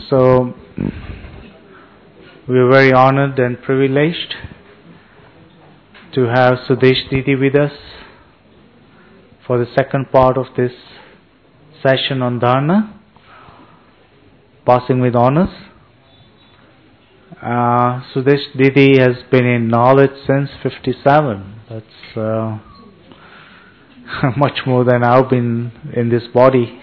So we are very honored and privileged to have Sudesh Didi with us for the second part of this session on dharana, passing with honors. Sudesh Didi has been in knowledge since 57. That's much more than I've been in this body.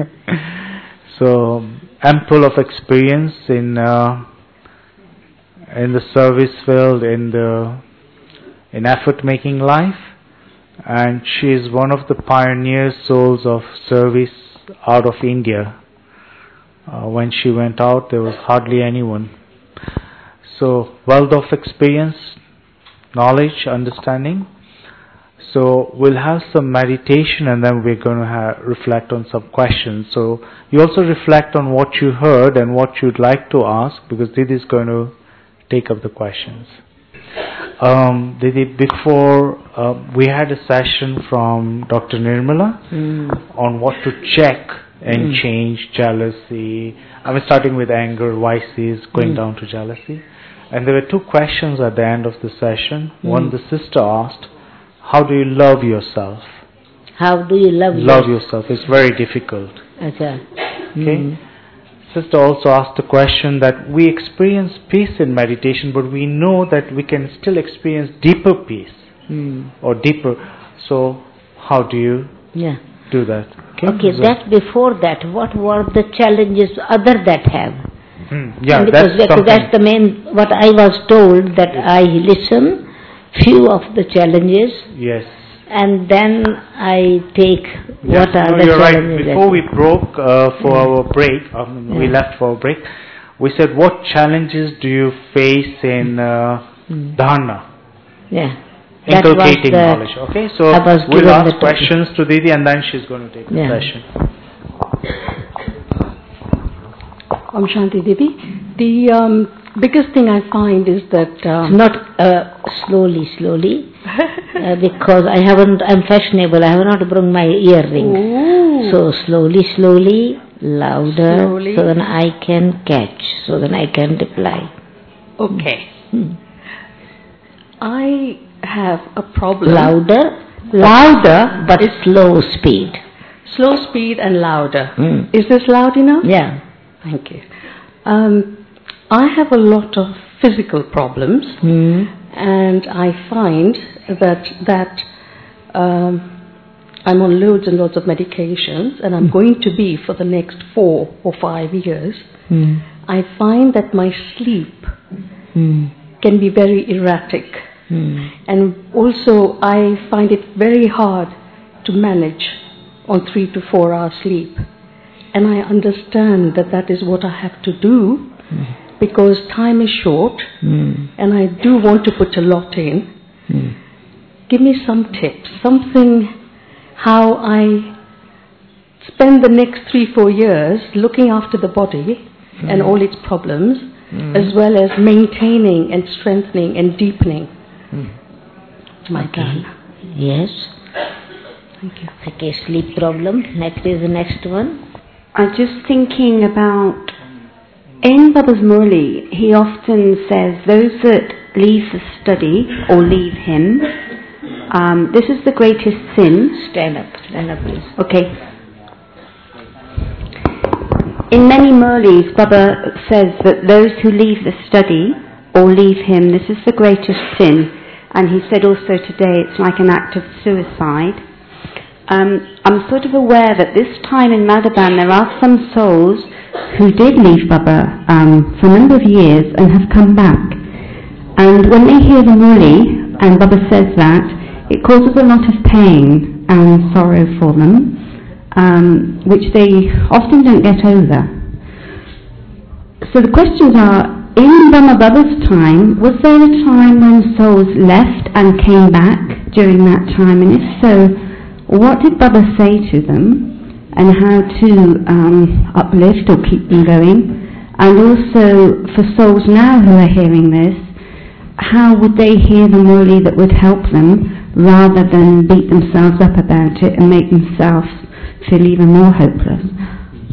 So ample of experience in the service field, in effort-making life, and she is one of the pioneer souls of service out of India. When she went out, there was hardly anyone. So wealth of experience, knowledge, understanding. So we'll have some meditation and then we're going to reflect on some questions. So you also reflect on what you heard and what you'd like to ask, because Didi is going to take up the questions. Didi, before we had a session from Dr. Nirmala on what to check and change jealousy. I was starting with anger, vices, going down to jealousy. And there were two questions at the end of the session. One, the sister asked, how do you love yourself? How do you love yourself? It's very difficult. Okay. Sister also asked the question that we experience peace in meditation, but we know that we can still experience deeper peace or deeper. So how do you do that? Okay, so that before that, what were the challenges other that have? Because that's the main, what I was told, that I listen few of the challenges. Yes. And then I take what are the you're challenges. Right. Before we broke for our break, we left for a break, we said, what challenges do you face in dharana? Inculcating knowledge. Okay, so we'll ask questions to Didi and then she's going to take the session. Om Shanti Didi. The biggest thing I find is that not slowly, because I'm fashionable. I have not brought my earring. So slowly, louder, so then I can catch, so then I can reply. Okay. I have a problem. Louder, but slow speed. Slow speed and louder. Is this loud enough? Yeah. Thank you. I have a lot of physical problems, and I find that I'm on loads and loads of medications, and I'm going to be for the next 4 or 5 years. I find that my sleep can be very erratic, and also I find it very hard to manage on 3 to 4 hours sleep. And I understand that is what I have to do, because time is short, and I do want to put a lot in. Give me some tips, something how I spend the next 3-4 years looking after the body and all its problems, as well as maintaining and strengthening and deepening my dharana. Yes. Thank you. Okay, sleep problem. Next is the next one. I'm just thinking about, in Baba's Murli, he often says, those that leave the study or leave him, this is the greatest sin. Stand up please. Okay. In many Murlis, Baba says that those who leave the study or leave him, this is the greatest sin. And he said also today it's like an act of suicide. I'm sort of aware that this time in Madhaban there are some souls who did leave Baba for a number of years and have come back. And when they hear the Murli, and Baba says that, it causes a lot of pain and sorrow for them, which they often don't get over. So the questions are, in Brahma Baba's time, was there a time when souls left and came back during that time? And if so, what did Baba say to them, and how to uplift or keep them going? And also, for souls now who are hearing this, how would they hear the Murli that would help them, rather than beat themselves up about it and make themselves feel even more hopeless?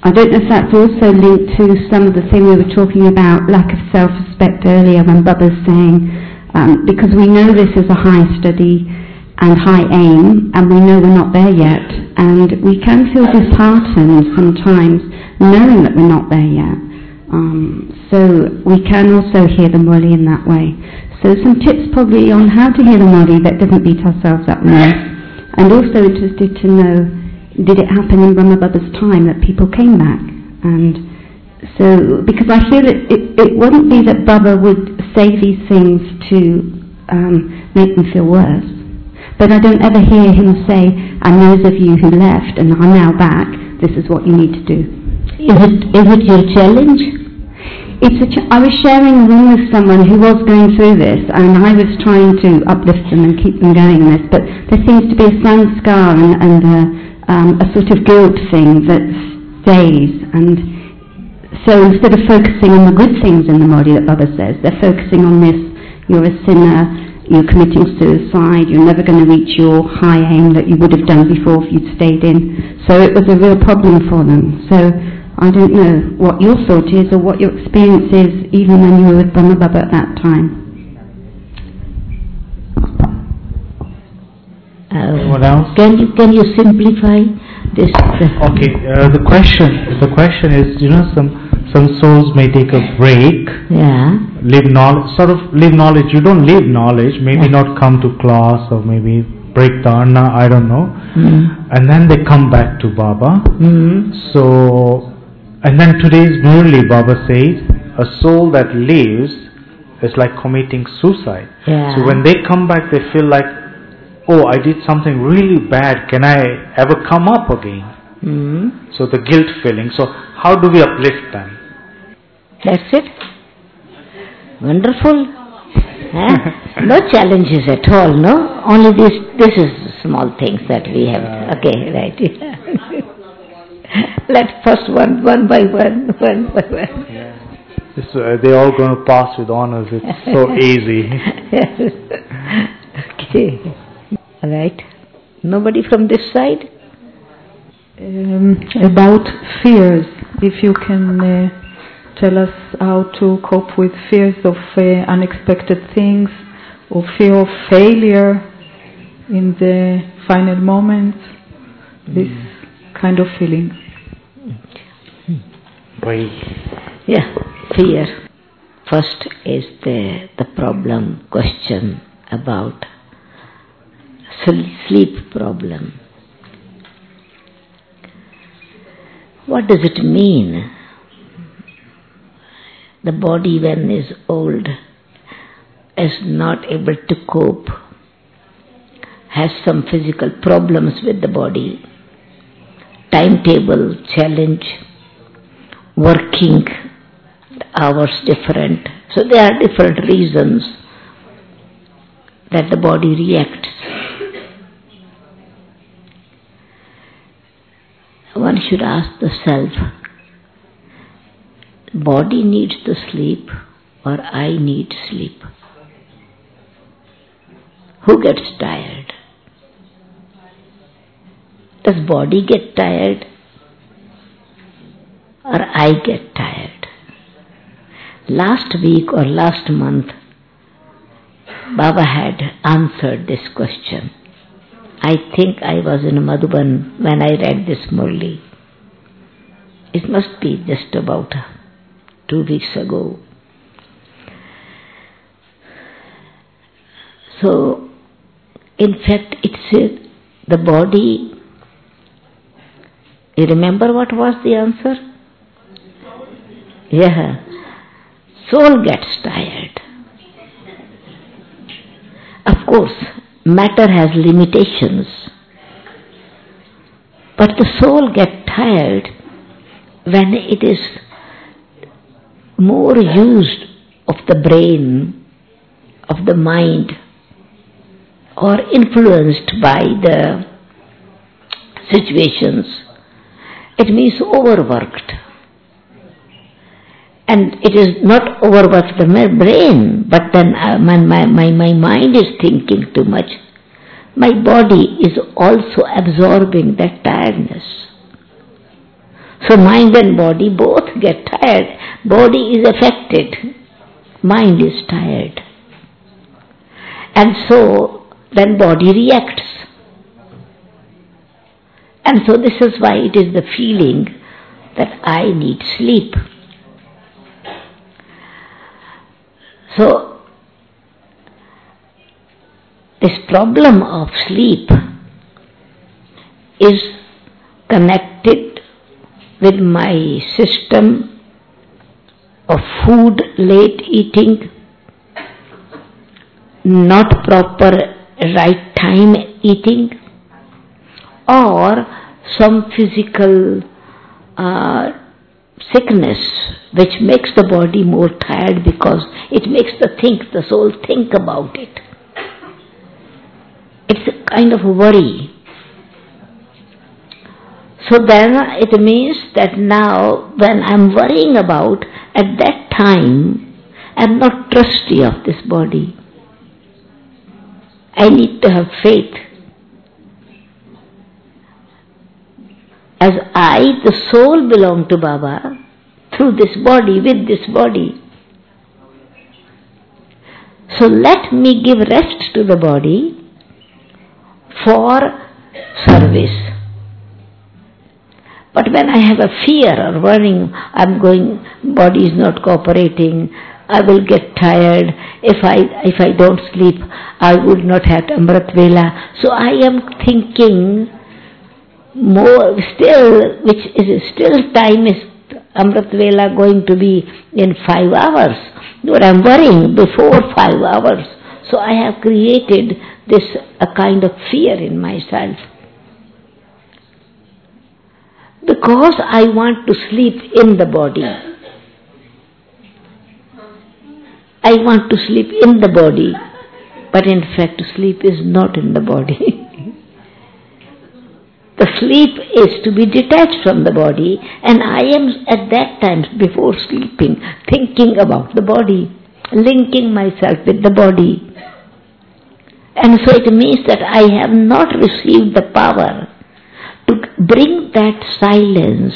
I don't know if that's also linked to some of the thing we were talking about, lack of self-respect earlier, when Baba's saying, because we know this is a high study and high aim, and we know we're not there yet, and we can feel disheartened sometimes knowing that we're not there yet. So we can also hear the Murli in that way. So some tips probably on how to hear the Murli that doesn't beat ourselves up more. And also interested to know, did it happen in Brahma Baba's time that people came back? And so, because I feel it wouldn't be that Baba would say these things to make them feel worse. But I don't ever hear him say, and those of you who left and are now back, this is what you need to do. Is it your challenge? I was sharing a room with someone who was going through this, and I was trying to uplift them and keep them going in this, but there seems to be a sanskar and a sort of guilt thing that stays, and so instead of focusing on the good things in the Murli that Baba says, they're focusing on this: you're a sinner, you're committing suicide, you're never going to reach your high aim that you would have done before if you'd stayed in. So it was a real problem for them. So I don't know what your thought is or what your experience is, even when you were with Brahma Baba at that time. What else? Can you simplify this? Okay, the question is, some souls may take a break. Yeah. Live knowledge. You don't live knowledge. Maybe not come to class, or maybe break dharna. I don't know. And then they come back to Baba. So, and then today's Murli, Baba says, a soul that lives is like committing suicide. Yeah. So when they come back, they feel like, oh, I did something really bad. Can I ever come up again? So the guilt feeling. So how do we uplift them? That's it. Wonderful. No challenges at all, no? Only this is small things that we have. Okay, right. Let's first one by one. They're all going to pass with honors. It's so easy. Okay. All right. Nobody from this side? About fears, if you can tell us how to cope with fears of unexpected things, or fear of failure in the final moments, this kind of feeling. Yeah, fear. First is the problem question about sleep problem. What does it mean? The body, when is old, is not able to cope, has some physical problems with the body, timetable challenge, working hours different. So there are different reasons that the body reacts. One should ask the self, body needs the sleep or I need sleep? Who gets tired? Does body get tired or I get tired? Last week or last month, Baba had answered this question. I think I was in Madhuban when I read this Murli. It must be just about 2 weeks ago. So, in fact, it said the body. You remember what was the answer? Yeah. Soul gets tired. Of course, matter has limitations. But the soul gets tired when it is more used of the brain, of the mind, or influenced by the situations. It means overworked. And it is not overworked the brain, but then my mind is thinking too much. My body is also absorbing that tiredness. So mind and body both get tired. Body is affected. Mind is tired. And so then body reacts. And so this is why it is the feeling that I need sleep. So this problem of sleep is connected with my system of food late eating, not proper right time eating, or some physical sickness which makes the body more tired because it makes the soul think about it. It's a kind of worry. So then it means that now when I'm worrying about, at that time, I'm not trustee of this body. I need to have faith. As I, the soul, belong to Baba through this body, with this body. So let me give rest to the body for service. But when I have a fear or worrying, body is not cooperating, I will get tired. If I don't sleep, I would not have Amrit Vela. So I am thinking more still, which is still time is Amrit Vela going to be in 5 hours. But I am worrying before 5 hours. So I have created a kind of fear in myself. Because I want to sleep in the body. I want to sleep in the body. But in fact, sleep is not in the body. The sleep is to be detached from the body, and I am at that time, before sleeping, thinking about the body, linking myself with the body. And so it means that I have not received the power to bring that silence.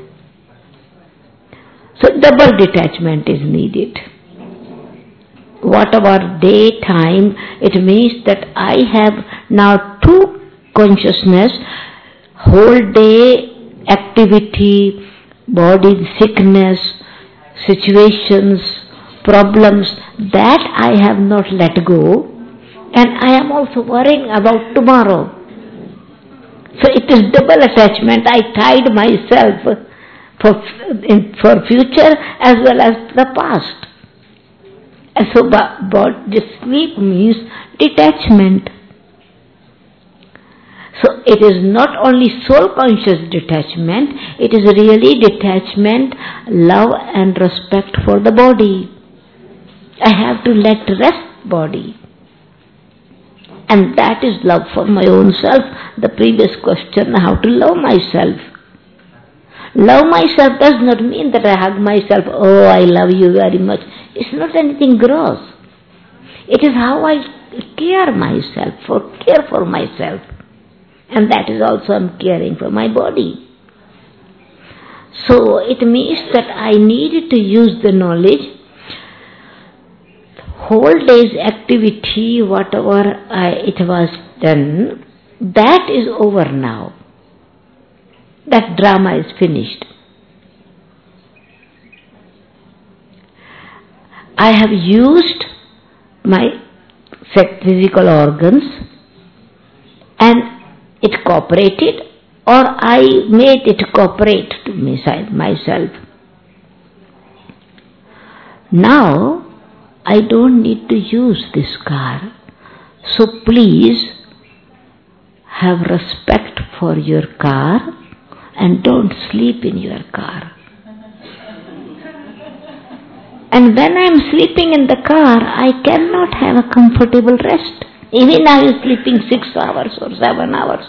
So double detachment is needed. Whatever daytime, it means that I have now two consciousness, whole day activity, body sickness, situations, problems, that I have not let go, and I am also worrying about tomorrow. So it is double attachment. I tied myself for future as well as the past. And so this sleep means detachment. So it is not only soul conscious detachment, it is really detachment, love and respect for the body. I have to let rest body. And that is love for my own self. The previous question, how to love myself. Love myself does not mean that I hug myself, oh, I love you very much. It's not anything gross. It is how I care for myself. And that is also I'm caring for my body. So it means that I needed to use the knowledge. Whole day's activity, whatever it was done, that is over now. That drama is finished. I have used my physical organs and it cooperated, or I made it cooperate to myself. Now, I don't need to use this car. So please have respect for your car and don't sleep in your car. And when I am sleeping in the car, I cannot have a comfortable rest. Even I am sleeping 6 hours or 7 hours.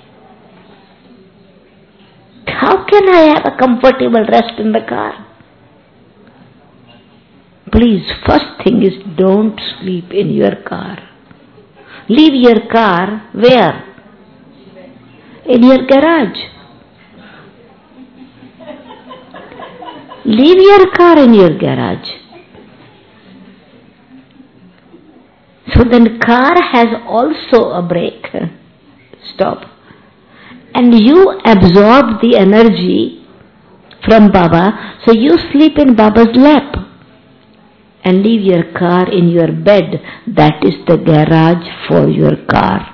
How can I have a comfortable rest in the car? Please, first thing is don't sleep in your car. Leave your car where? In your garage. Leave your car in your garage. So then car has also a brake. Stop. And you absorb the energy from Baba, so you sleep in Baba's lap and leave your car in your bed. That is the garage for your car.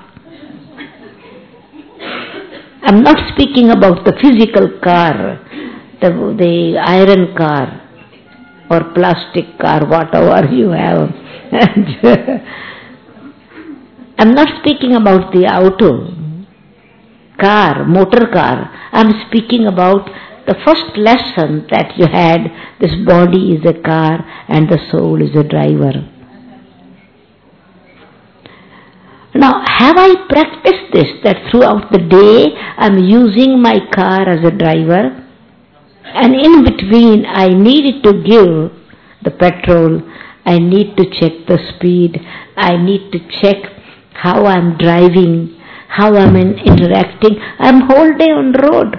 I'm not speaking about the physical car, the iron car or plastic car, whatever you have. I'm not speaking about the auto, car, motor car. I'm speaking about the first lesson that you had. This body is a car and the soul is a driver. Now, have I practiced this, that throughout the day I'm using my car as a driver, and in between I needed to give the petrol, I need to check the speed, I need to check how I'm driving, how I'm interacting. I'm whole day on the road.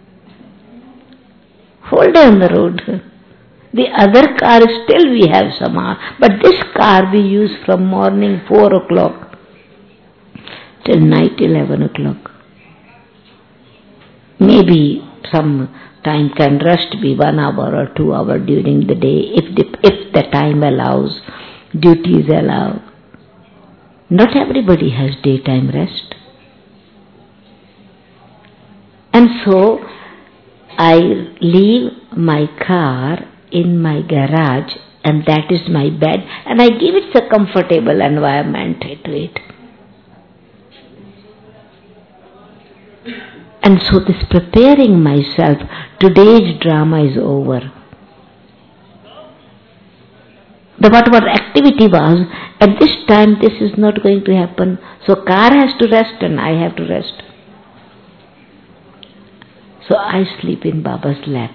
Whole day on the road. The other car still we have some hour, but this car we use from morning 4 o'clock till night 11 o'clock. Maybe some time can rest be 1 hour or 2 hours during the day if the time allows, duties allow. Not everybody has daytime rest. And so I leave my car in my garage, and that is my bed, and I give it a comfortable environment to it. And so this preparing myself, today's drama is over. The whatever activity was, at this time this is not going to happen. So car has to rest and I have to rest. So I sleep in Baba's lap.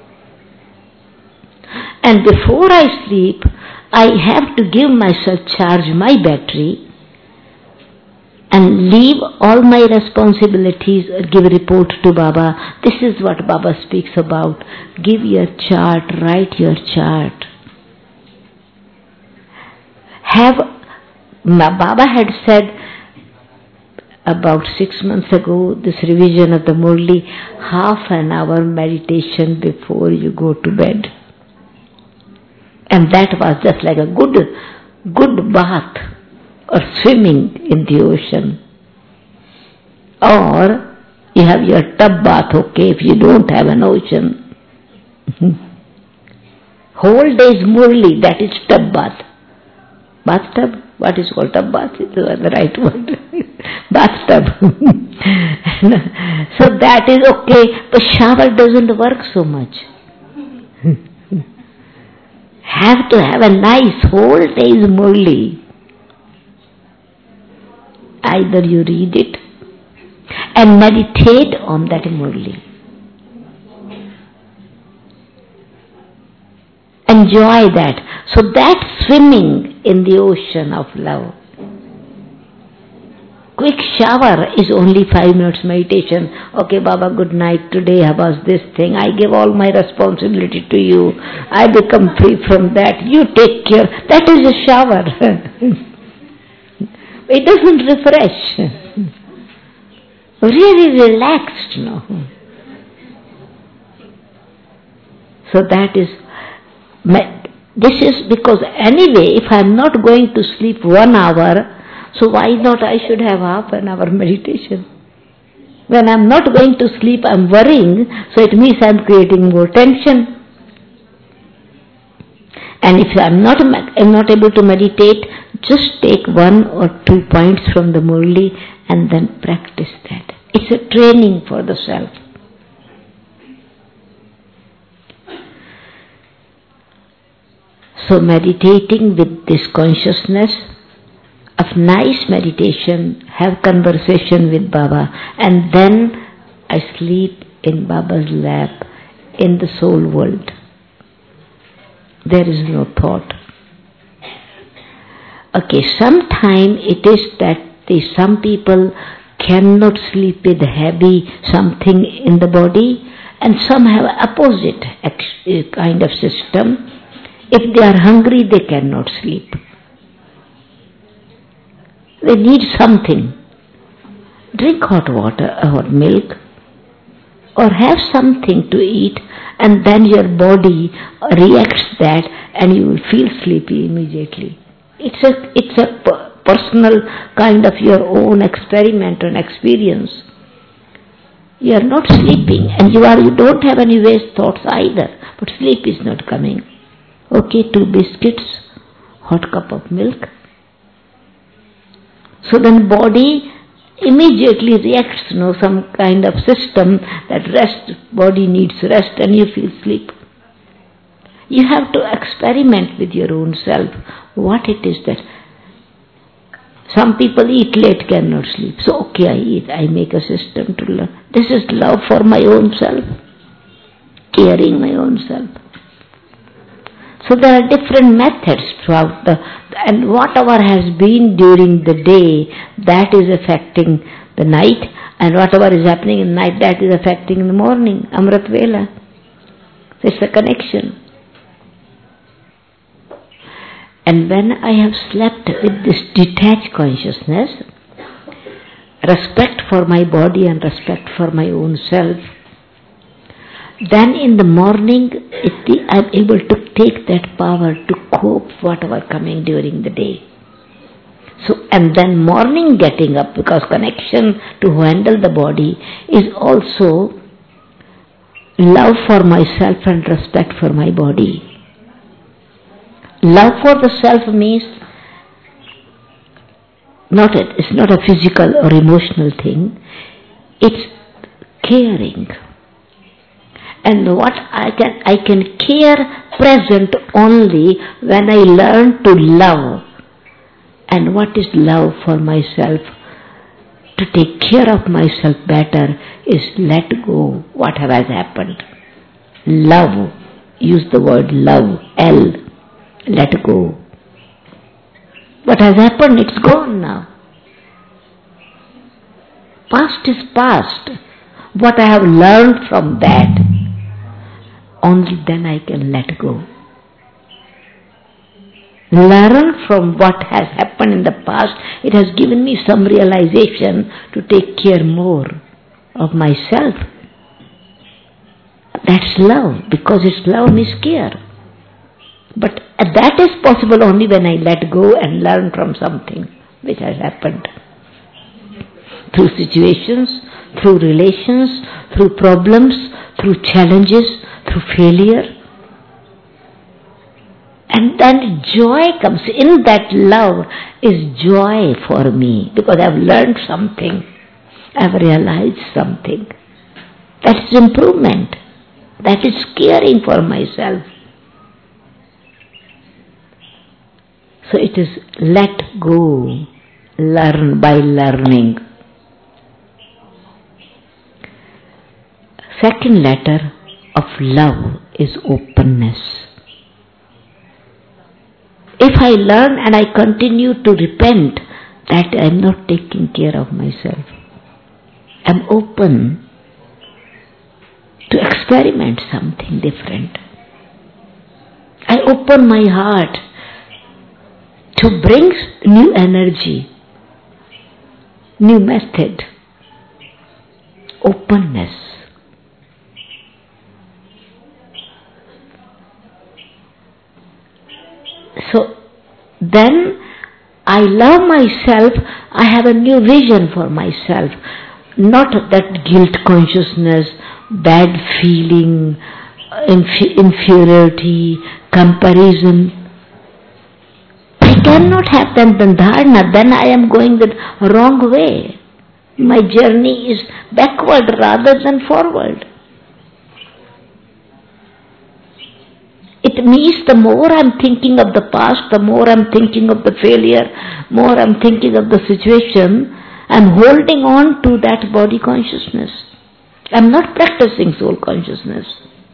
And before I sleep, I have to give myself, charge my battery and leave all my responsibilities, give a report to Baba. This is what Baba speaks about. Give your chart, write your chart. Baba had said about 6 months ago, this revision of the Murli, half an hour meditation before you go to bed. And that was just like a good bath or swimming in the ocean. Or you have your tub bath, okay, if you don't have an ocean. Whole day's Murli, that is tub bath. Bathtub? What is called tub bath? Is the right word. Bathtub. So that is okay, but shower doesn't work so much. Have to have a nice whole day's Murli. Either you read it and meditate on that Murli. Enjoy that. So that's swimming in the ocean of love. Quick shower is only 5 minutes meditation. Okay, Baba, good night. Today I was this thing. I give all my responsibility to you. I become free from that. You take care. That is a shower. It doesn't refresh. Really relaxed, no. So that is, this is because anyway, if I am not going to sleep 1 hour, so why not I should have half an hour meditation? When I am not going to sleep, I am worrying, so it means I am creating more tension. And if I am not able to meditate, just take 1 or 2 points from the Murli and then practice that. It's a training for the self. So meditating with this consciousness of nice meditation, have conversation with Baba, and then I sleep in Baba's lap in the soul world. There is no thought. Okay, sometime it is that some people cannot sleep with heavy something in the body, And some have opposite kind of system. If they are hungry, they cannot sleep. They need something. Drink hot water, hot milk, or have something to eat, and then your body reacts that, and you will feel sleepy immediately. It's a personal kind of your own experiment and experience. You are not sleeping, and you don't have any waste thoughts either, but sleep is not coming. Okay, 2 biscuits, hot cup of milk. So then body immediately reacts, some kind of system that body needs rest, and you feel sleep. You have to experiment with your own self, what it is that some people eat late, cannot sleep. So okay, I eat, I make a system to learn. This is love for my own self, caring my own self. So there are different methods throughout and whatever has been during the day, that is affecting the night, and whatever is happening in the night, that is affecting in the morning, Amrit Vela. It's a connection. And when I have slept with this detached consciousness, respect for my body and respect for my own self, then in the morning I am able to take that power to cope whatever coming during the day. So, and then morning getting up, because connection to handle the body is also love for myself and respect for my body. Love for the self means it's not a physical or emotional thing. It's caring. And what I can care present only when I learn to love. And what is love for myself? To take care of myself better is let go whatever has happened. Love. Use the word love. L. Let go. What has happened, it's gone now. Past is past. What I have learned from that, only then I can let go. Learn from what has happened in the past. It has given me some realization to take care more of myself. That's love, because it's love means care. But that is possible only when I let go and learn from something which has happened. Through situations, through relations, through problems, through challenges, through failure. And then joy comes. In that love is joy for me, because I have learned something. I have realized something. That is improvement. That is caring for myself. So it is let go, learn by learning. Second letter of love is openness. If I learn and I continue to repent that I am not taking care of myself, I am open to experiment something different. I open my heart to bring new energy, new method, openness. So then I love myself, I have a new vision for myself, not that guilt consciousness, bad feeling, inferiority, comparison. I cannot have that dharana, then I am going the wrong way. My journey is backward rather than forward. It means the more I am thinking of the past, the more I am thinking of the failure, more I am thinking of the situation, I am holding on to that body consciousness. I am not practicing soul consciousness.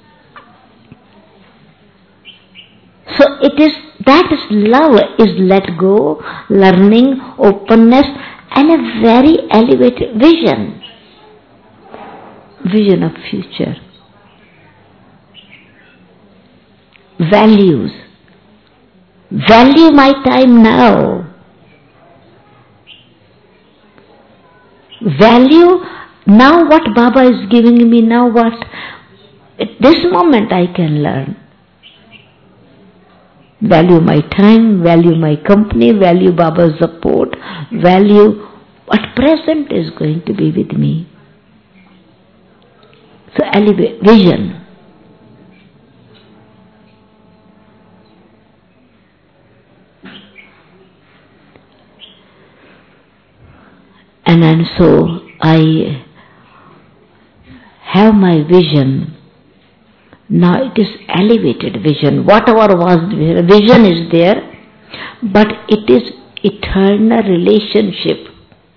So that is love, is let go, learning, openness, and a very elevated vision. Vision of future. values. Value my time now. Value now what Baba is giving me, now what at this moment I can learn. Value my time, value my company, value Baba's support, value what present is going to be with me. So elevate vision. And so I have my vision. Now it is elevated vision. Whatever was vision is there, but it is eternal relationship.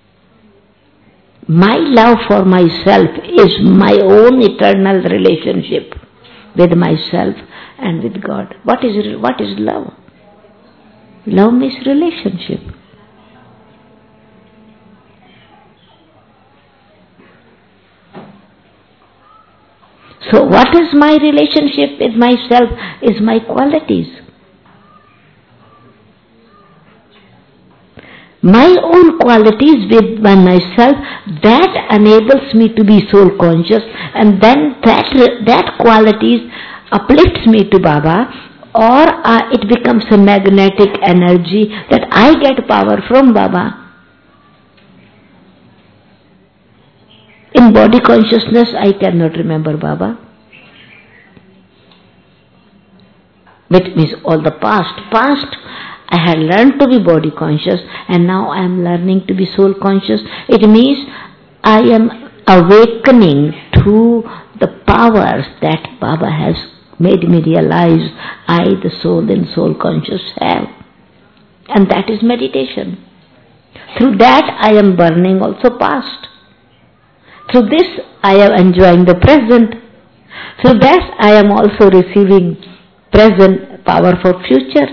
My love for myself is my own eternal relationship with myself and with God. What is love? Love means relationship. So what is my relationship with myself is my qualities. My own qualities with myself, that enables me to be soul conscious, and then that qualities uplifts me to Baba, or it becomes a magnetic energy that I get power from Baba. In body consciousness, I cannot remember Baba. Which means all the past. I had learned to be body conscious, and now I am learning to be soul conscious. It means I am awakening to the powers that Baba has made me realize I, the soul and soul conscious, have. And that is meditation. Through that I am burning also past. Through this I am enjoying the present. Through that I am also receiving present power for future.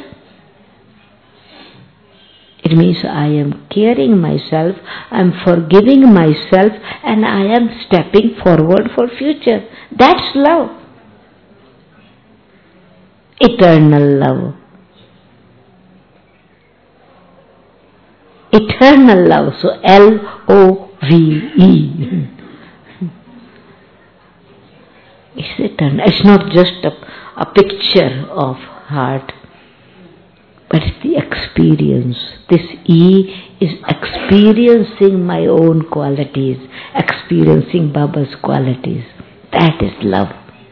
It means I am caring myself, I am forgiving myself, and I am stepping forward for future. That's love. Eternal love. Eternal love. So L-O-V-E. It's eternal. It's not just a picture of heart, but it's the experience. This E is experiencing my own qualities, experiencing Baba's qualities. That is love.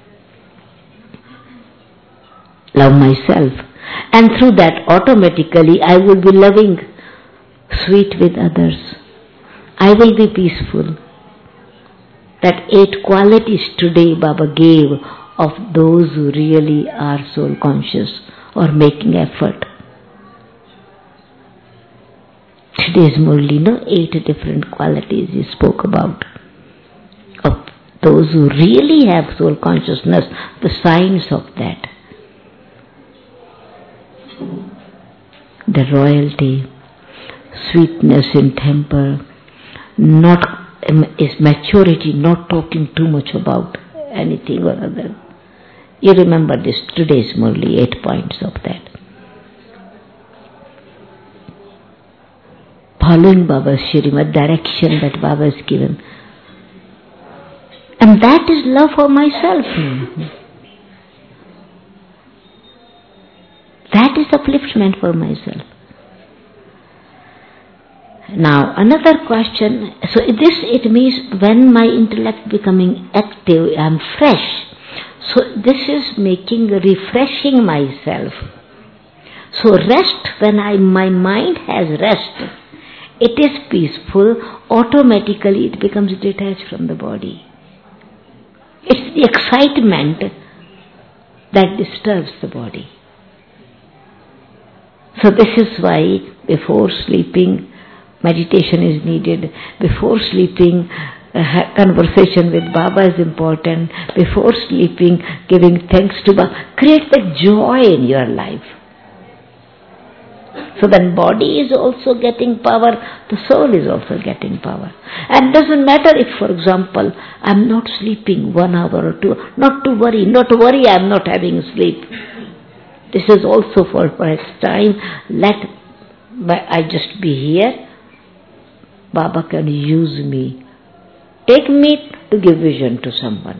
Love myself. And through that automatically I will be loving, sweet with others. I will be peaceful. That 8 qualities today Baba gave of those who really are soul conscious or making effort. Today's Murli, 8 different qualities he spoke about. Of those who really have soul consciousness, the signs of that. The royalty, sweetness in temper, is maturity, not talking too much about anything or other. You remember this, today's Murli, 8 points of that. Following Baba's Shrimad, direction that Baba has given. And that is love for myself. That is upliftment for myself. Now another question, so it means when my intellect becoming active, I am fresh. So this is refreshing myself. So rest, when my mind has rest, it is peaceful, automatically it becomes detached from the body. It's the excitement that disturbs the body. So this is why before sleeping, meditation is needed. Before sleeping, conversation with Baba is important. Before sleeping, giving thanks to Baba. Create the joy in your life. So then body is also getting power, the soul is also getting power. And it doesn't matter if, for example, I am not sleeping 1 hour or 2, not to worry, I am not having sleep. This is also for its time. Let I just be here. Baba can use me. Take me to give vision to someone.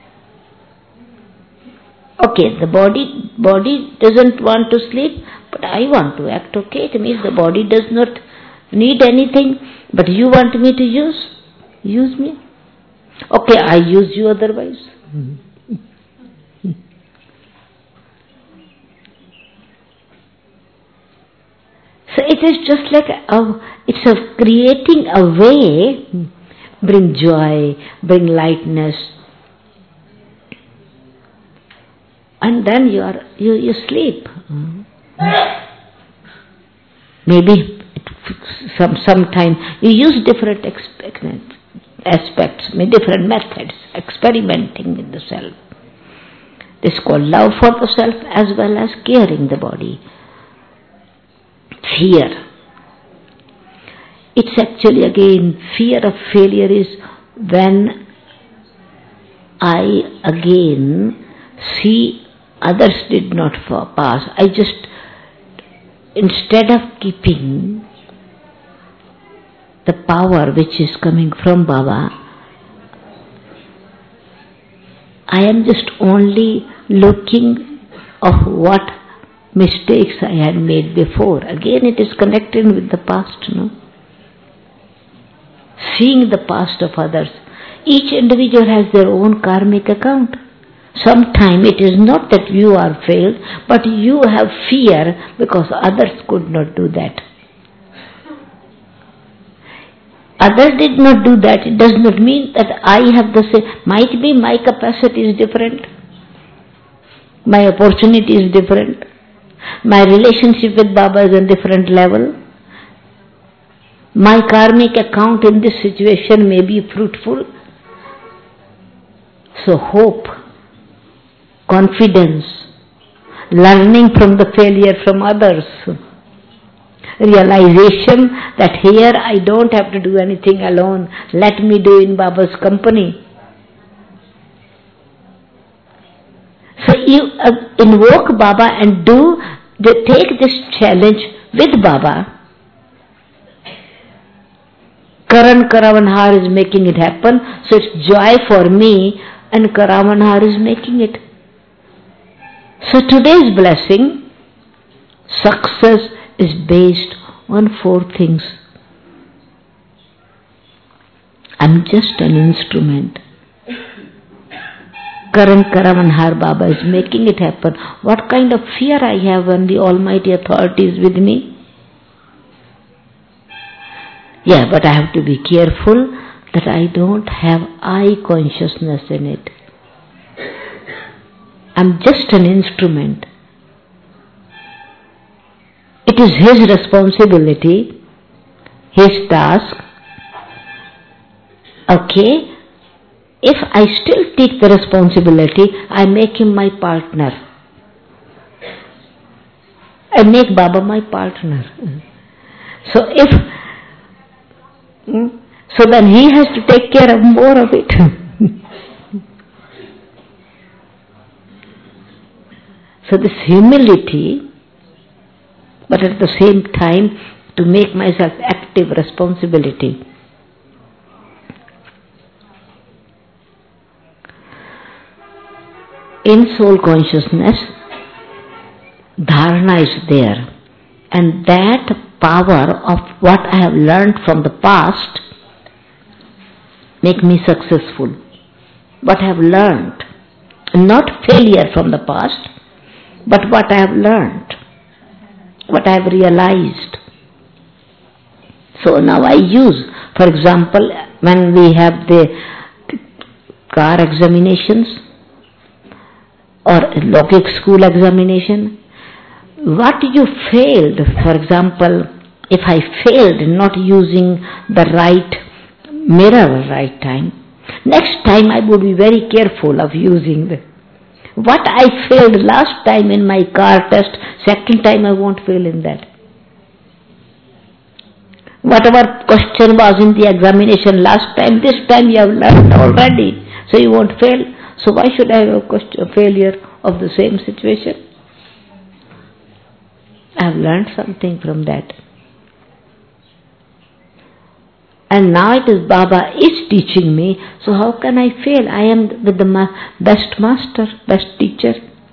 Okay, the body doesn't want to sleep, but I want to act. Okay, it means the body does not need anything, but you want me to use me. Okay, I use you otherwise. So it is just like it's creating a way, bring joy, bring lightness, and then you sleep. Maybe sometime you use different aspects, different methods, experimenting with the self. This is called love for the self as well as caring the body. Fear. It's actually again, fear of failure is when I again see others did not pass. I just, instead of keeping the power which is coming from Baba, I am just only looking of what mistakes I had made before. Again it is connected with the past, no? Seeing the past of others. Each individual has their own karmic account. Sometimes it is not that you are failed, but you have fear because others could not do that. Others did not do that. It does not mean that I have the same. Might be my capacity is different. My opportunity is different. My relationship with Baba is on a different level. My karmic account in this situation may be fruitful. So hope, confidence, learning from the failure from others, realization that here I don't have to do anything alone. Let me do in Baba's company. So you invoke Baba and take this challenge with Baba. Karan Karavanhar is making it happen. So it's joy for me and Karavanhar is making it. So today's blessing, success is based on 4 things. I'm just an instrument. Karan Karavanhar Baba is making it happen. What kind of fear I have when the Almighty Authority is with me? Yeah, but I have to be careful that I don't have I consciousness in it. I'm just an instrument. It is his responsibility, his task. Okay, if I still take the responsibility, I make him my partner. I make Baba my partner. So then he has to take care of more of it. So this humility, but at the same time to make myself active responsibility. In soul consciousness, dharana is there, and that power of what I have learned from the past make me successful. What I have learned, not failure from the past, but what I have learned, what I have realized. So now I use, for example, when we have the car examinations or Lokic school examination, what you failed, for example, if I failed in not using the right mirror right time, next time I would be very careful of using what I failed last time in my car test, second time I won't fail in that. Whatever question was in the examination last time, this time you have learned already, so you won't fail. So why should I have a failure of the same situation? I have learned something from that. And now it is Baba is teaching me, so how can I fail? I am with the best master, best teacher.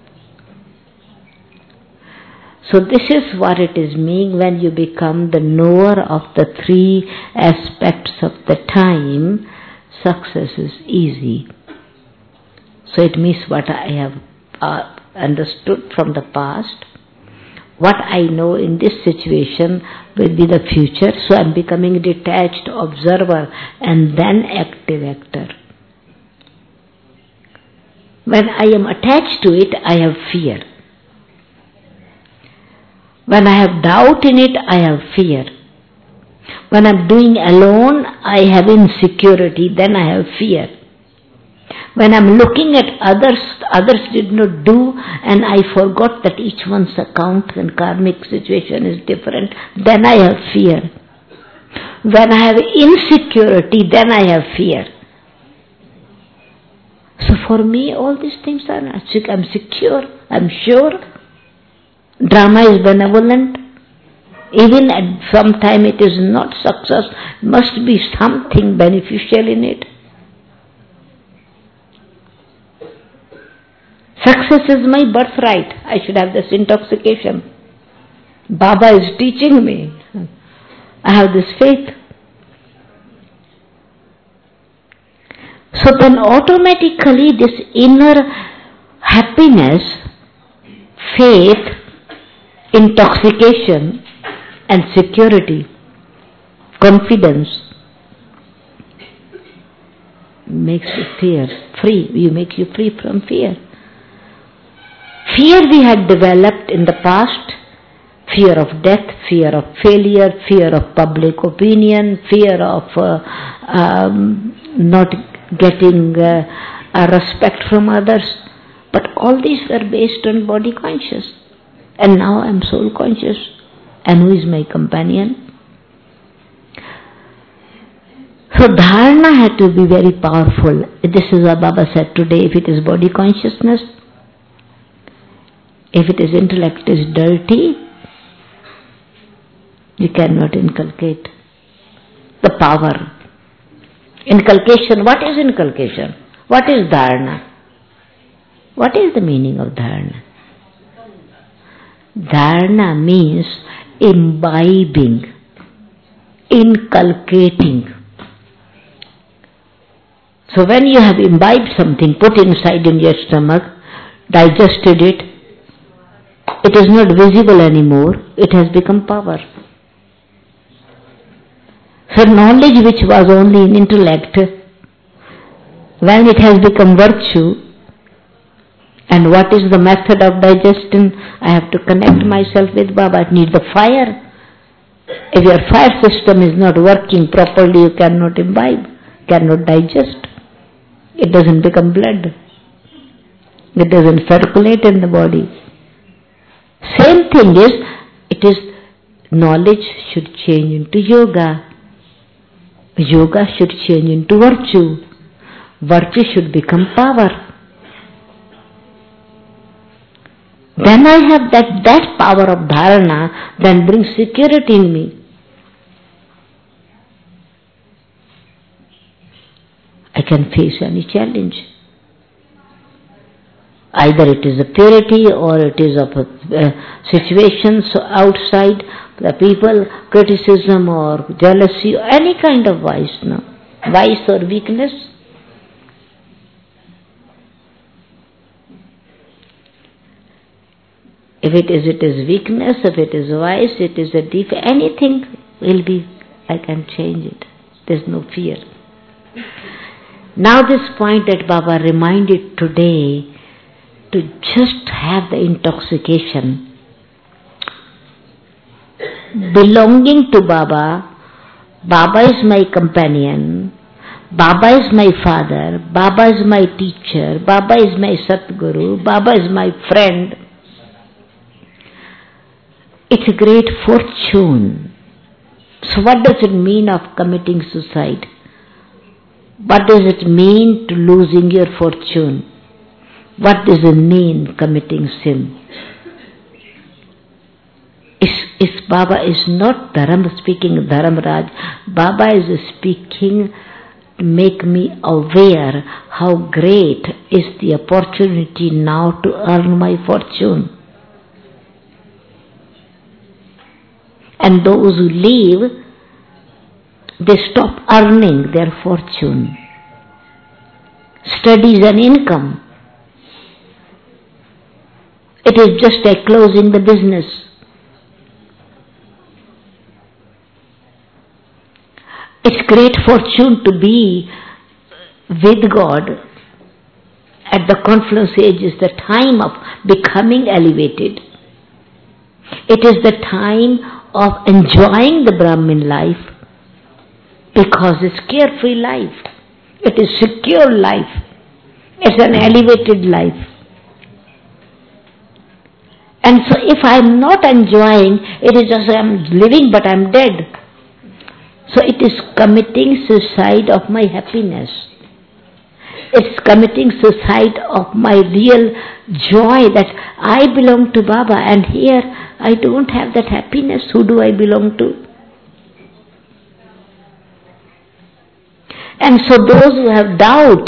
So this is what it is mean when you become the knower of the three aspects of the time, success is easy. So it means what I have understood from the past, what I know in this situation will be the future, so I am becoming detached observer and then active actor. When I am attached to it, I have fear. When I have doubt in it, I have fear. When I am doing alone, I have insecurity, then I have fear. When I am looking at others did not do, and I forgot that each one's account and karmic situation is different, then I have fear. When I have insecurity, then I have fear. So for me, all these things are not. I'm secure, I'm sure. Drama is benevolent. Even at some time it is not success, must be something beneficial in it. Success is my birthright. I should have this intoxication. Baba is teaching me. I have this faith. So then automatically this inner happiness, faith, intoxication and security, confidence makes you free. You make you free from fear. Fear we had developed in the past, fear of death, fear of failure, fear of public opinion, fear of not getting a respect from others. But all these were based on body conscious. And now I am soul conscious. And who is my companion? So dharana had to be very powerful. This is what Baba said today. If it is body consciousness, if it is intellect is dirty, you cannot inculcate the power. Inculcation, what is inculcation? What is dharana? What is the meaning of dharana? Dharana means imbibing, inculcating. So when you have imbibed something, put inside in your stomach, digested it, it is not visible anymore, it has become power. So knowledge which was only in intellect, when it has become virtue, and what is the method of digestion? I have to connect myself with Baba. It needs the fire. If your fire system is not working properly, you cannot imbibe, cannot digest. It doesn't become blood. It doesn't circulate in the body. Same thing is, it is knowledge should change into yoga. Yoga should change into virtue. Virtue should become power. Then I have that power of dharana, then brings security in me. I can face any challenge. Either it is a purity or it is of situations outside, the people, criticism or jealousy, any kind of vice, no? Vice or weakness. If it is weakness, if it is vice, it is a defect, anything will be, I can change it. There is no fear. Now this point that Baba reminded today, to just have the intoxication, belonging to Baba. Baba is my companion, Baba is my father, Baba is my teacher, Baba is my Satguru, Baba is my friend. It's a great fortune. So what does it mean of committing suicide? What does it mean to losing your fortune? What does it mean committing sin? Is Baba is not speaking Dharamraj. Baba is speaking to make me aware how great is the opportunity now to earn my fortune. And those who leave, they stop earning their fortune. Studies and income. It is just like closing the business. It's great fortune to be with God at the confluence age is the time of becoming elevated. It is the time of enjoying the Brahmin life because it's carefree life. It is secure life. It's an elevated life. And so if I am not enjoying, it is just I am living but I am dead. So it is committing suicide of my happiness. It's committing suicide of my real joy that I belong to Baba and here I don't have that happiness. Who do I belong to? And so those who have doubt,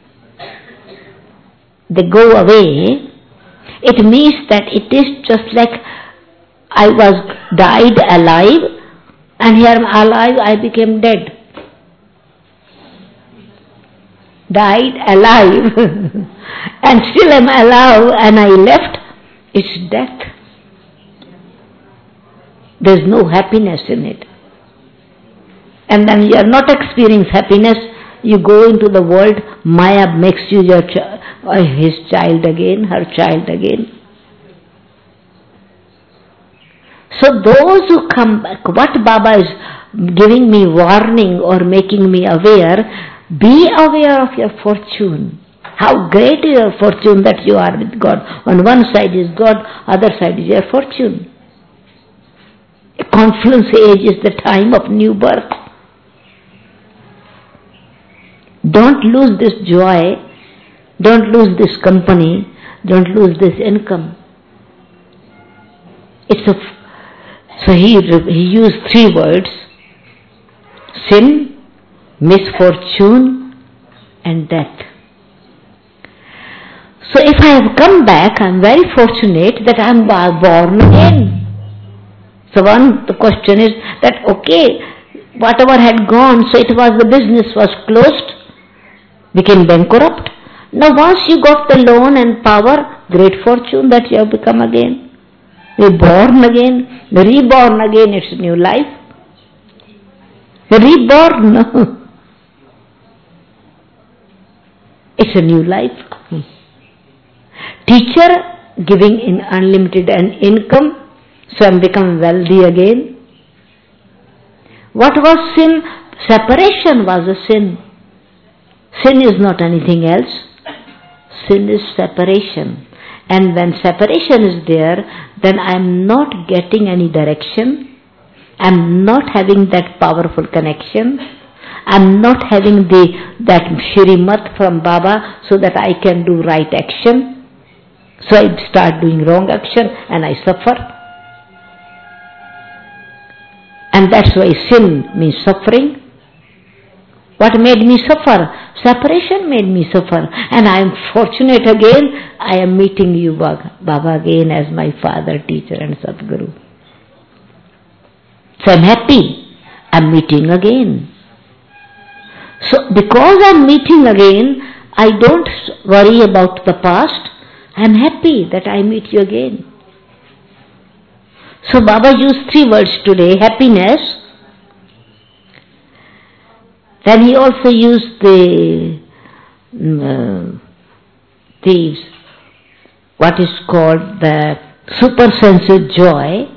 they go away. It means that it is just like I was died alive and here I am alive, I became dead. Died alive and still I am alive and I left, it's death. There is no happiness in it. And then you are not experiencing happiness, you go into the world, Maya makes you his child again, her child again. So those who come back, what Baba is giving me warning or making me aware, be aware of your fortune. How great is your fortune that you are with God. On one side is God, other side is your fortune. A confluence age is the time of new birth. Don't lose this joy, don't lose this company, don't lose this income. So he used 3 words: sin, misfortune and death. So if I have come back, I am very fortunate that I am born again. So the question is that okay, whatever had gone, so it was the business was closed, became bankrupt. Now once you got the loan and power, great fortune that you have become again. Reborn again, reborn again, it's a new life. Reborn. It's a new life. Teacher giving in unlimited income, so I am become wealthy again. What was sin? Separation was a sin. Sin is not anything else. Sin is separation. And when separation is there, then I am not getting any direction. I am not having that powerful connection. I am not having that Shrimat from Baba so that I can do right action. So I start doing wrong action and I suffer. And that's why sin means suffering. What made me suffer? Separation made me suffer. And I am fortunate again, I am meeting you, Baba, again as my father, teacher and Sadguru. So I am happy. I am meeting again. So because I am meeting again, I don't worry about the past. I am happy that I meet you again. So Baba used 3 words today: happiness. Then he also used what is called the supersensual joy.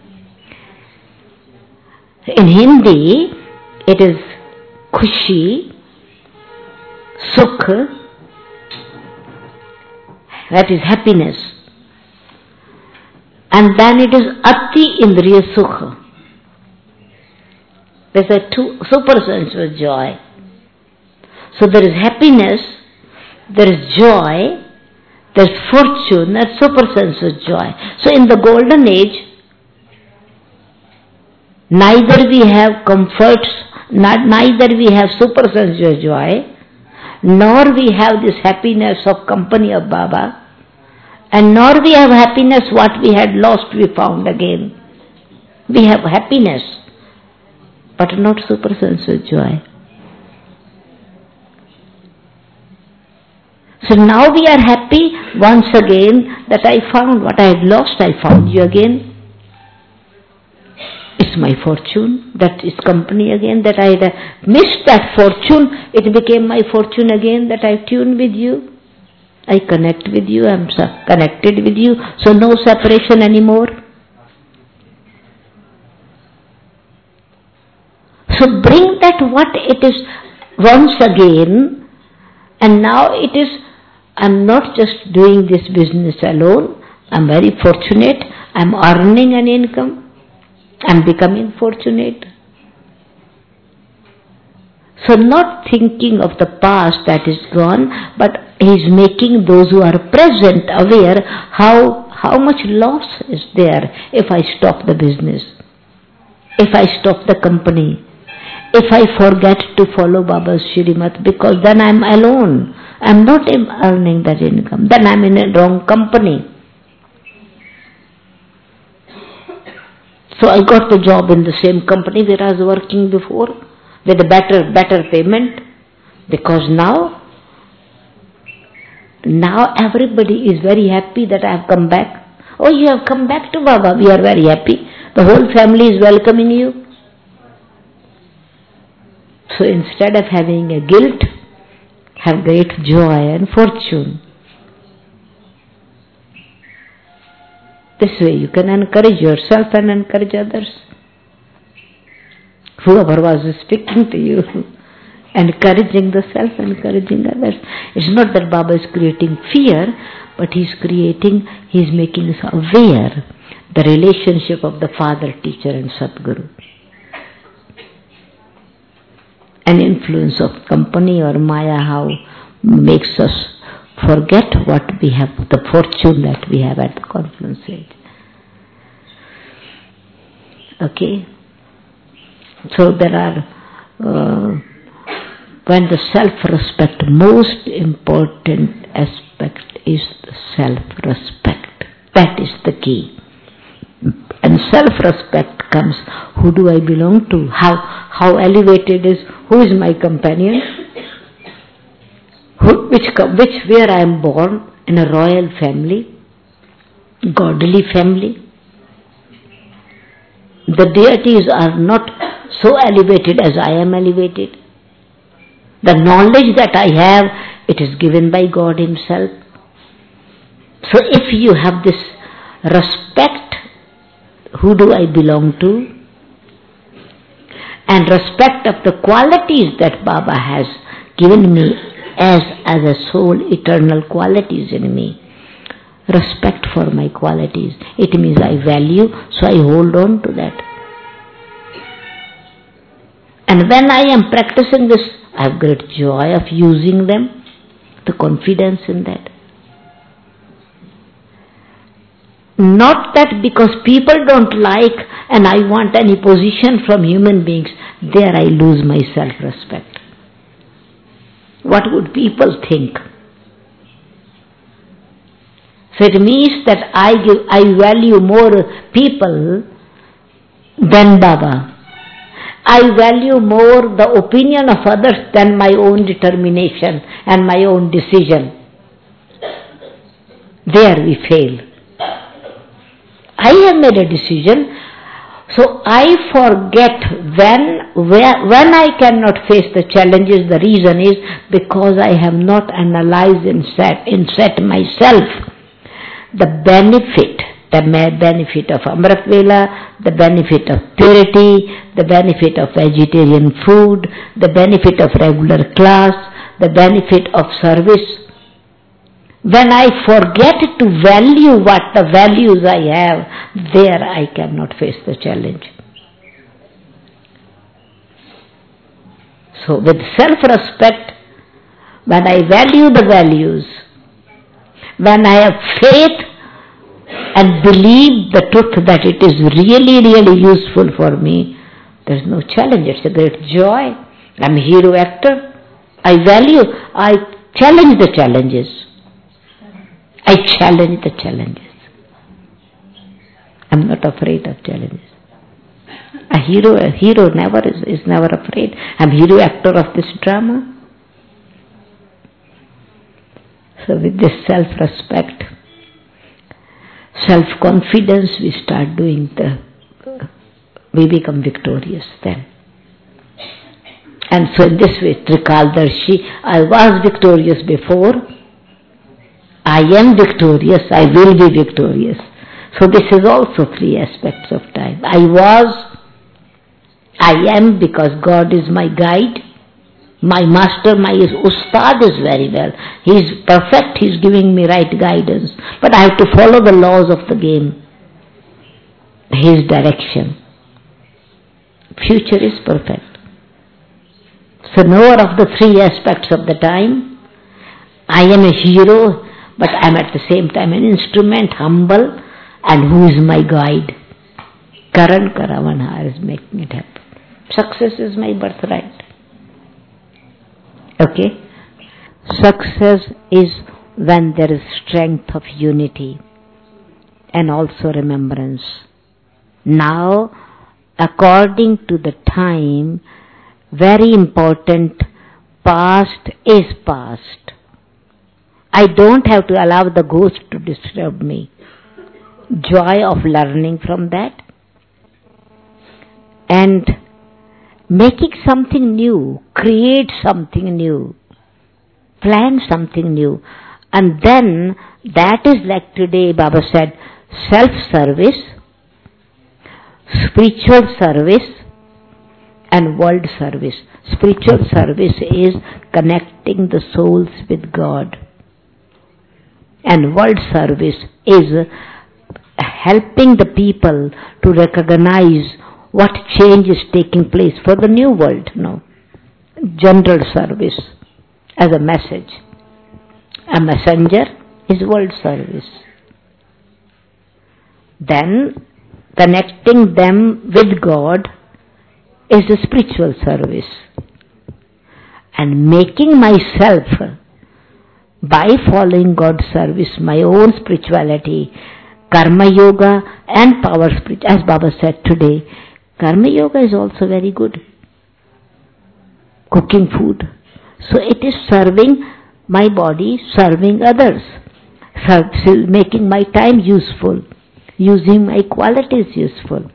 In Hindi, it is khushi, sukh, that is happiness. And then it is ati indriya sukha. There's a supersensual joy. So there is happiness, there is joy, there is fortune, there is supersensual joy. So in the golden age, Neither we have comforts, neither we have supersensual joy, nor we have this happiness of company of Baba, and nor we have happiness what we had lost we found again. We have happiness, but not supersensual joy. So now we are happy once again that I found what I had lost, I found you again. It's my fortune, that is company again, that I had missed that fortune, it became my fortune again, that I tune with you, I connect with you, I am connected with you, so no separation anymore. So bring that what it is once again, and now it is, I am not just doing this business alone, I am very fortunate, I am earning an income, I am becoming fortunate. So not thinking of the past that is gone, but he is making those who are present aware how much loss is there if I stop the business, if I stop the company, if I forget to follow Baba's Shrimat, because then I am alone. I am not earning that income. Then I am in a wrong company. So I got the job in the same company where I was working before with a better payment, because now everybody is very happy that I have come back. Oh, you have come back to Baba. We are very happy. The whole family is welcoming you. So instead of having a guilt, have great joy and fortune. This way you can encourage yourself and encourage others. Whoever was speaking to you, encouraging the self, encouraging others. It's not that Baba is creating fear, but he is making us aware the relationship of the Father, Teacher and Sadguru. An influence of company or Maya, how makes us forget what we have, the fortune that we have at the confluence age. Okay? So there are, when the self-respect, most important aspect is the self-respect. That is the key. And self-respect comes, who do I belong to? How elevated is, who is my companion? Where I am born, in a royal family, godly family. The deities are not so elevated as I am elevated. The knowledge that I have, it is given by God Himself. So if you have this respect, who do I belong to? And respect of the qualities that Baba has given me as a soul, eternal qualities in me. Respect for my qualities. It means I value, so I hold on to that. And when I am practicing this, I have great joy of using them, the confidence in that. Not that because people don't like and I want any position from human beings, there I lose my self-respect. What would people think? So it means that I value more people than Baba. I value more the opinion of others than my own determination and my own decision. There we fail. I have made a decision, so I forget when I cannot face the challenges. The reason is because I have not analyzed and set myself the benefit of Amrit Vela, the benefit of purity, the benefit of vegetarian food, the benefit of regular class, the benefit of service. When I forget to value what the values I have, there I cannot face the challenge. So with self-respect, when I value the values, when I have faith and believe the truth that it is really, really useful for me, There's no challenge. It's a great joy. I'm a hero actor. I challenge the challenges. I challenge the challenges. I'm not afraid of challenges. A hero is never afraid. I'm hero actor of this drama. So with this self-respect, self-confidence, we start doing we become victorious then. And so in this way, Trikaldarshi, I was victorious before, I am victorious, I will be victorious. So this is also three aspects of time. I am because God is my guide. My master, my ustad is very well. He is perfect, he is giving me right guidance. But I have to follow the laws of the game. His direction. Future is perfect. So knower of the three aspects of the time. I am a hero, but I am at the same time an instrument, humble, and who is my guide? Karan Karavanhar is making it happen. Success is my birthright. Okay? Success is when there is strength of unity and also remembrance. Now, according to the time, very important, past is past. I don't have to allow the ghost to disturb me. Joy of learning from that and making something new, create something new, plan something new. And then that is like today Baba said, self-service, spiritual service and world service. Spiritual service is connecting the souls with God. And world service is helping the people to recognize what change is taking place for the new world now. General service as a message. A messenger is world service. Then connecting them with God is a spiritual service. And making myself, by following God's service, my own spirituality, Karma Yoga and Power Spirit, as Baba said today, Karma Yoga is also very good. Cooking food. So it is serving my body, serving others, making my time useful, using my qualities useful.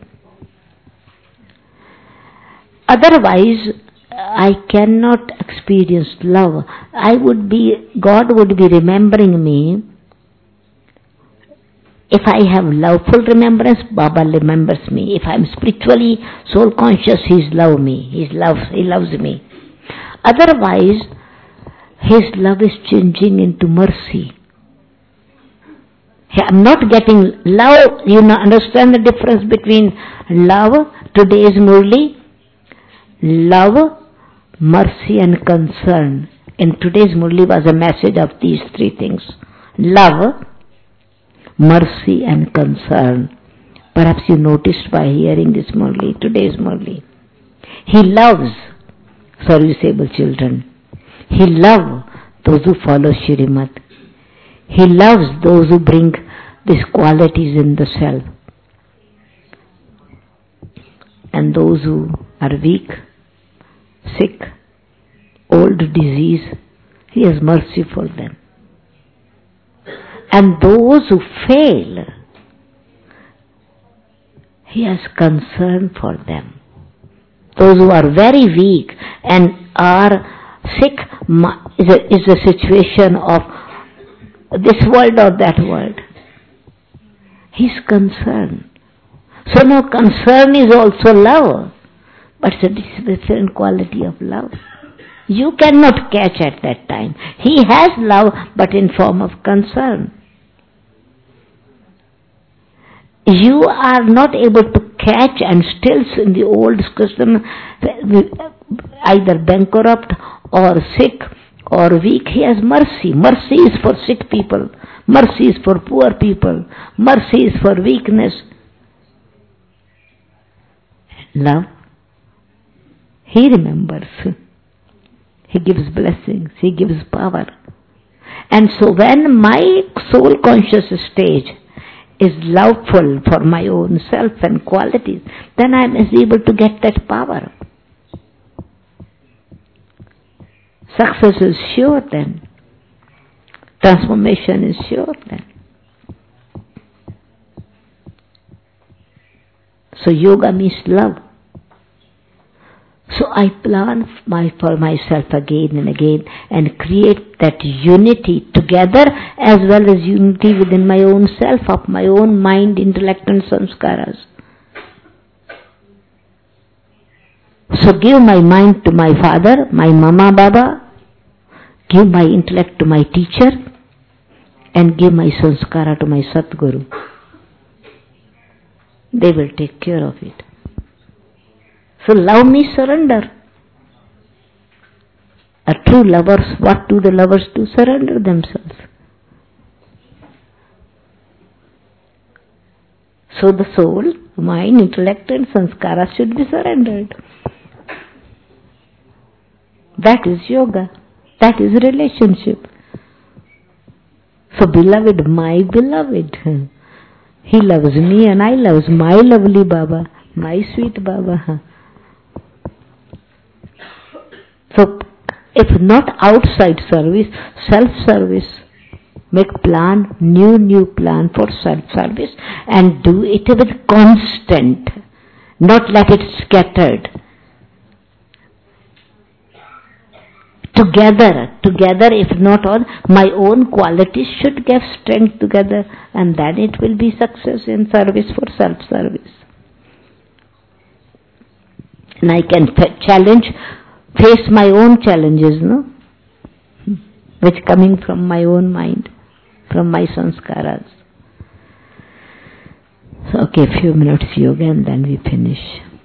Otherwise, I cannot experience love. God would be remembering me. If I have loveful remembrance, Baba remembers me. If I am spiritually soul conscious, He loves me. He loves me. Otherwise, His love is changing into mercy. I am not getting love. You understand the difference between love, today's Murli? Love, mercy and concern. In today's Murli was a message of these three things. Love, mercy and concern. Perhaps you noticed by hearing this Murli, today's Murli. He loves serviceable children. He loves those who follow Shrimad. He loves those who bring these qualities in the self. And those who are weak, sick, old, disease, He has mercy for them. And those who fail, He has concern for them. Those who are very weak and are sick is a situation of this world or that world. He's concerned. So now concern is also love, but it's a different quality of love. You cannot catch at that time. He has love, but in form of concern. You are not able to catch, and still in the old system, either bankrupt or sick or weak. He has mercy. Mercy is for sick people. Mercy is for poor people. Mercy is for weakness. Love, He remembers. He gives blessings. He gives power. And so when my soul conscious stage is loveful for my own self and qualities, then I am able to get that power. Success is sure then. Transformation is sure then. So yoga means love. So I plan for myself again and again and create that unity together as well as unity within my own self, of my own mind, intellect and samskaras. So give my mind to my father, my mama, baba, give my intellect to my teacher and give my sanskara to my Satguru. They will take care of it. So love means surrender. A true lovers, what do the lovers do? Surrender themselves. So the soul, mind, intellect and sanskara should be surrendered. That is yoga. That is relationship. So beloved, my beloved, he loves me and I love my lovely Baba, my sweet Baba. So, if not outside service, self-service, make plan, new plan for self-service and do it with constant, not let it scattered. Together, if not all, my own qualities should give strength together and then it will be success in service for self-service. And I can face my own challenges, no? Which coming from my own mind, from my sanskaras. So, okay, few minutes yoga and then we finish.